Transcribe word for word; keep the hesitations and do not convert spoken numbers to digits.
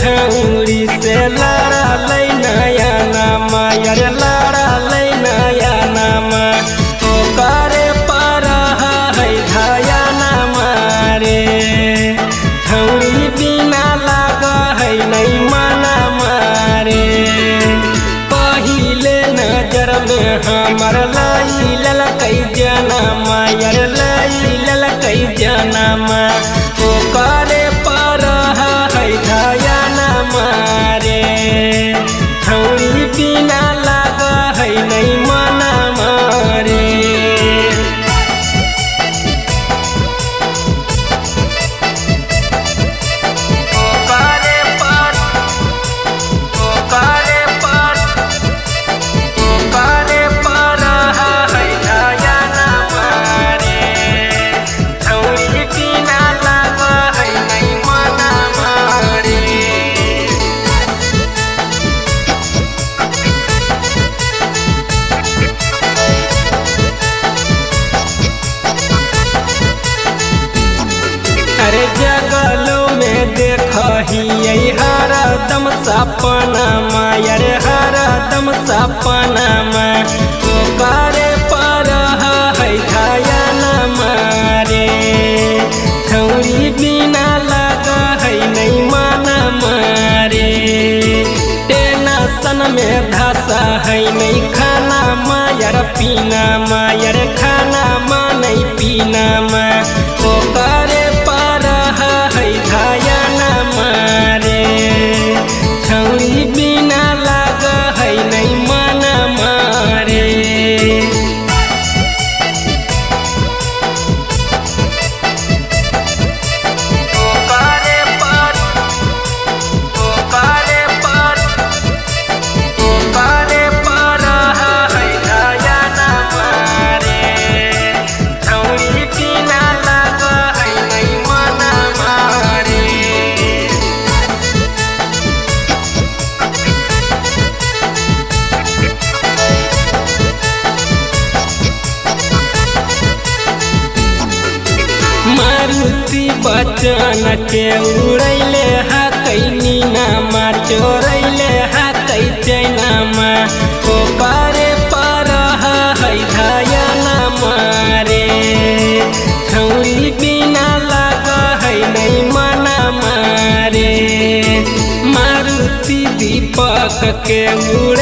छौरी से लड़ा लै नया नामा यार लड़ा लै नया नामा ओकरे पर है धाया नामा रे छौरी बिना लाग है नहीं मना मारे पहिले नजर में हमर लाई ललकै जनमा यार लाई ललकै जनमा ओकरे पर है धाया नामा रे छौरी बिना लाग है नहीं मना मारे अरे जगलो में देखहिए हरदम सपना माया रे हरदम सपना में ओकरे पर है धाया नामा रे छौरी बिना लग है नहीं मना मारे टेंशन में धसा है नहीं खाना मायर पीना मायर खाना मा नहीं पीना मा ओकरे है धाया नामा रे छौरी बिना लाग है नहीं मना मारे ओकरे पर ओकरे पर ओकरे पर है धाया नामा रे छौरी बिना लाग है नहीं मना मारुति बचन के उड़ैले हकैनी नामा चोरैले हकै चैनामा ओकरे पर है धाया नामा रे छौरी बिना लाग है नहीं मना मारे मारुति दीपक के